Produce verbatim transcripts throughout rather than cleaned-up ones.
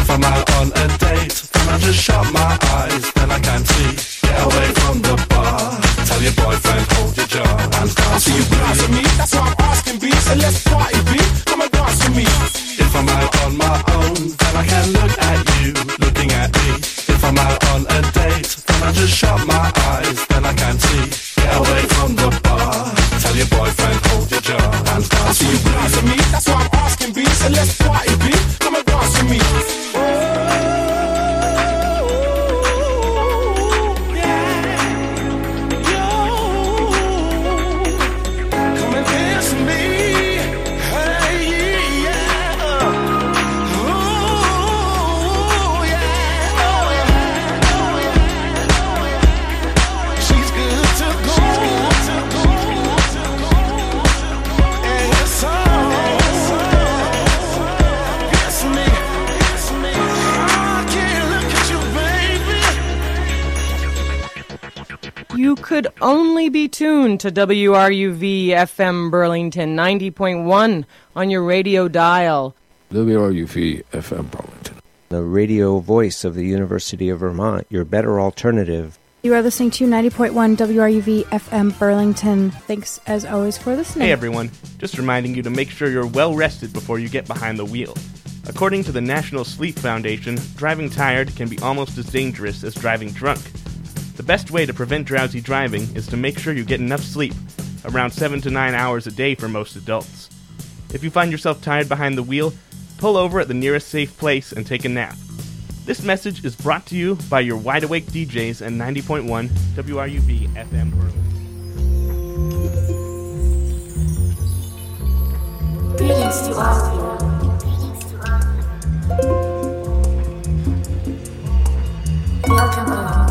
I'm out on a date, then I just shut my eyes, then I can see. Get away from the bar, tell your boyfriend hold your jaw and dance to you. Dance with me, that's why I'm asking B. So let's party B, come and dance with me. If I'm out on my own, then I can look at you, looking at me. If I'm out on a date, then I just shut my eyes, then I can see. Get away from the bar, tell your boyfriend hold your jaw and dance to you. Dance with me, that's why I'm asking B. So let's party B, come and dance with me. You could only be tuned to W R U V F M Burlington ninety point one on your radio dial. W R U V F M Burlington, the radio voice of the University of Vermont, your better alternative. You are listening to ninety point one W R U V F M Burlington. Thanks, as always, for listening. Hey, everyone. Just reminding you to make sure you're well rested before you get behind the wheel. According to the National Sleep Foundation, driving tired can be almost as dangerous as driving drunk. The best way to prevent drowsy driving is to make sure you get enough sleep, around seven to nine hours a day for most adults. If you find yourself tired behind the wheel, pull over at the nearest safe place and take a nap. This message is brought to you by your Wide Awake D Js and ninety point one W R U V F M Burlington. Greetings to all of you. Welcome home.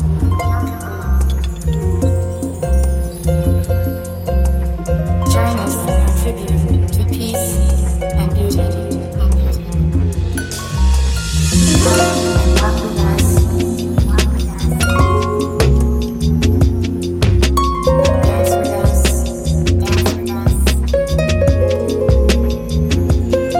Join us in our tribute to peace and beauty. Walk with us. Dance with us. Dance with us.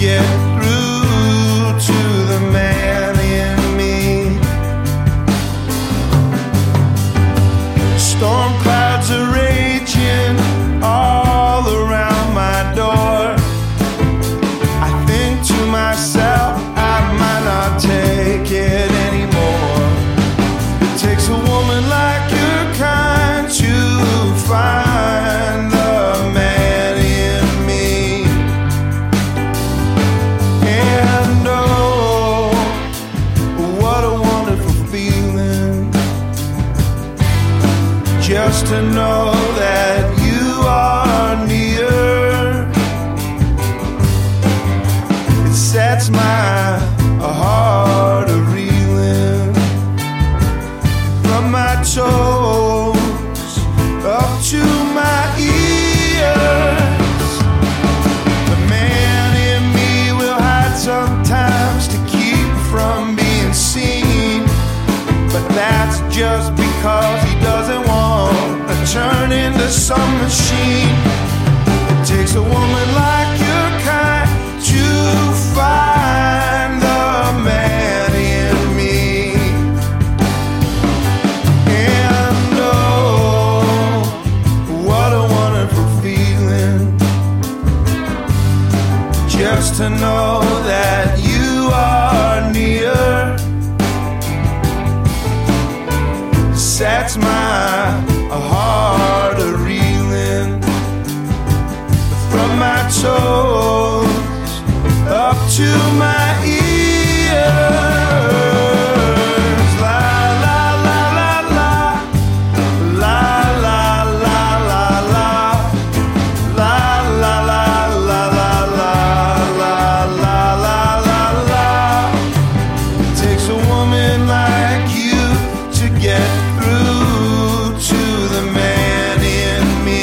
get through to the man in me. Storm clouds are raging all around my door. I think to myself, I might not take it anymore. It takes a woman like your kind to find the man in me. And oh, what a wonderful feeling, just to know that you are near. It sets my heart a reeling from my toes up to my ears. The man in me will hide sometimes to keep from being seen, but that's just because he doesn't want to turn into some machine. It takes a woman like your kind to find the man in me. And oh, what a wonderful feeling, just to know that you are near. Sets my heart a reeling from my toes up to my ears. La la la la la, la la la la la, la la la la la la, la la la la la. It takes a woman like you to get through to the man in me.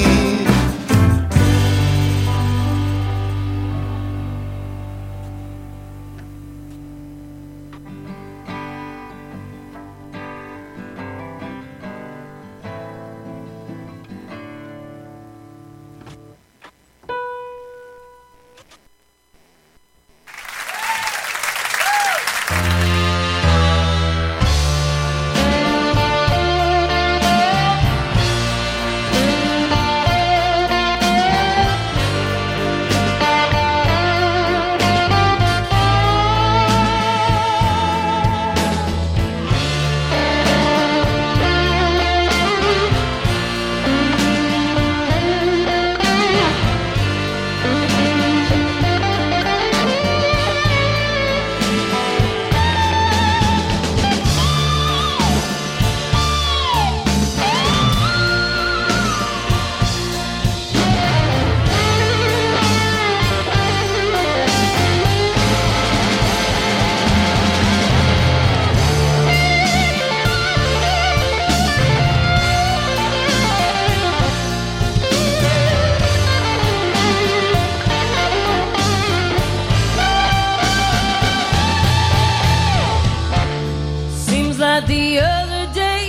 The other day,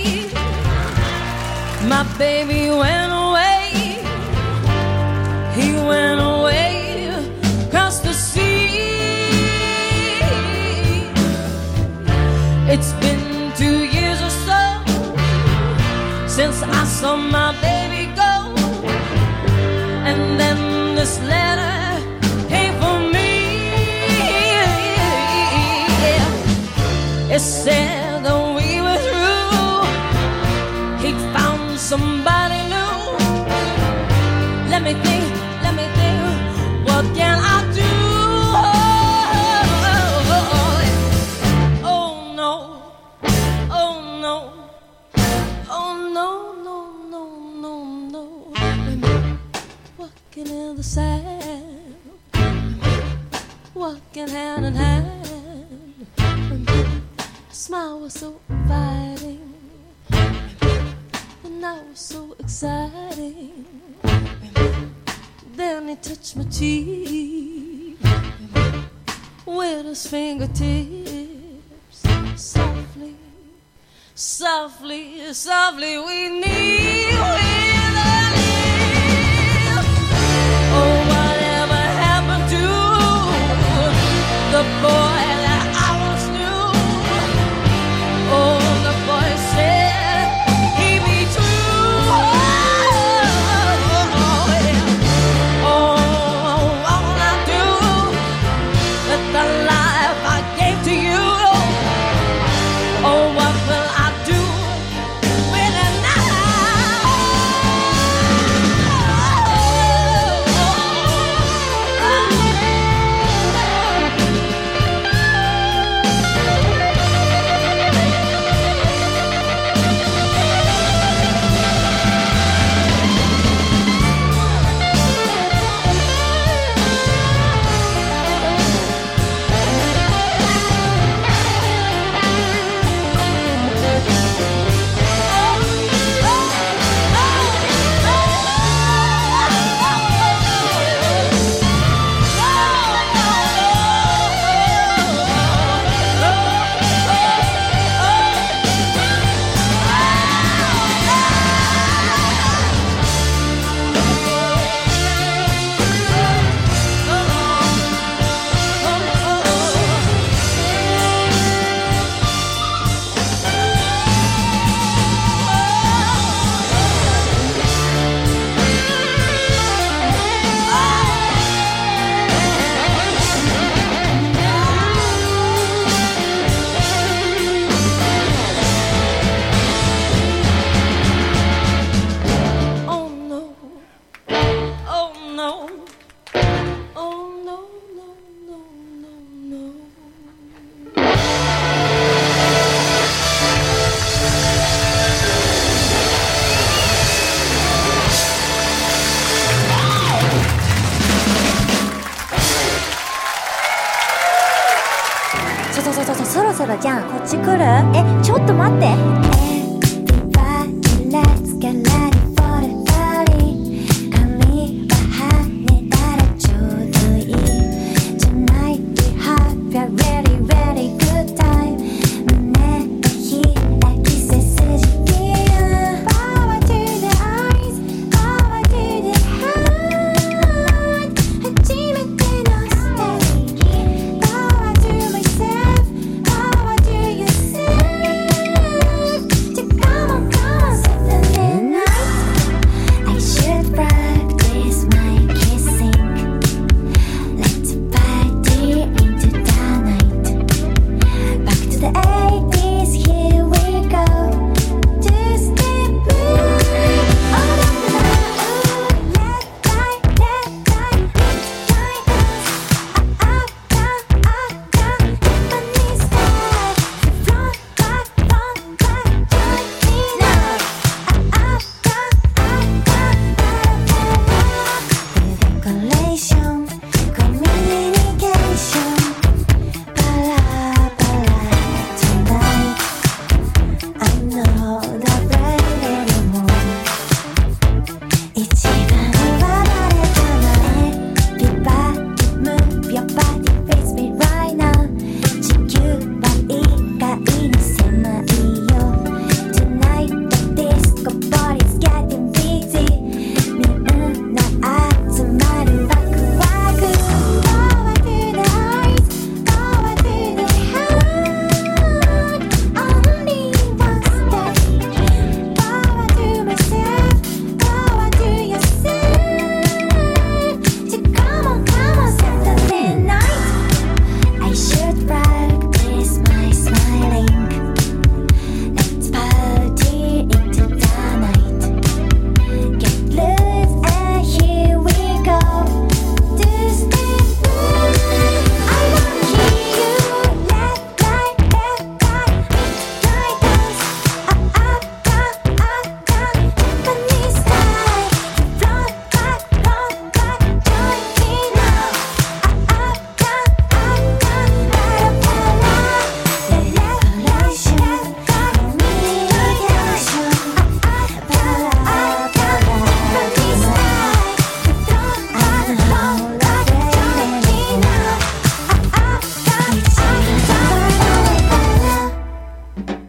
my baby went away. He went away across the sea. It's been two years or so since I saw my baby go, and then this letter came for me. It said somebody new. Let me think, let me think, what can I do? Oh, oh no, oh no, oh no, no, no, no, no. Walking in the sand, walking hand in hand. Smile was so inviting, now it's so exciting. Then he touched my cheek with his fingertips. Softly, softly, softly we need, we live. Oh, whatever happened to そうそうそう、そろそろじゃん。こっち来る？え、ちょっと待って。Everybody, let's get ready for the party. 髪は跳ねたらちょうどいい。Tonight we have a very very good time. 胸を開き背筋切る。Power to the eyes, power to the heart. 初めてのステージ。Power to myself, power to yourself. So come on, come on, Saturday night. I should practice my kissing. Let's party into the night. Back to the eighties, here we go. Two step back. All of the night, let die, let die, let die dance. Up, down, up, down, Japanese style. Front, back, front, back, join me now. Up, down, up, down, para, para. The decoration, communication. Para, para, tonight. I'm not afraid anymore. 一番は誰かな。Everybody move your body, face me right now. 地球は意外に狭いよ。Tonight the disco party's getting busy. みんな集まるワクワク。Power to the eyes, power to the heart. Only one stage. Power to myself, power to yourself. So come on, come on, Saturday night. I should practice my smiling. Let's party into the night. Get loose and here we go. Two step back. I wanna hear you. Let die, let die, let die dance. Up, up, down, up, down, Japanese style. Front, back, front, back, join me now. Up, up, down, up, down, para, para. The decoration, communication. Up, up, para, para, Japanese style. Front, back, front, back, join me now. Up, up, down, up, down, para, para.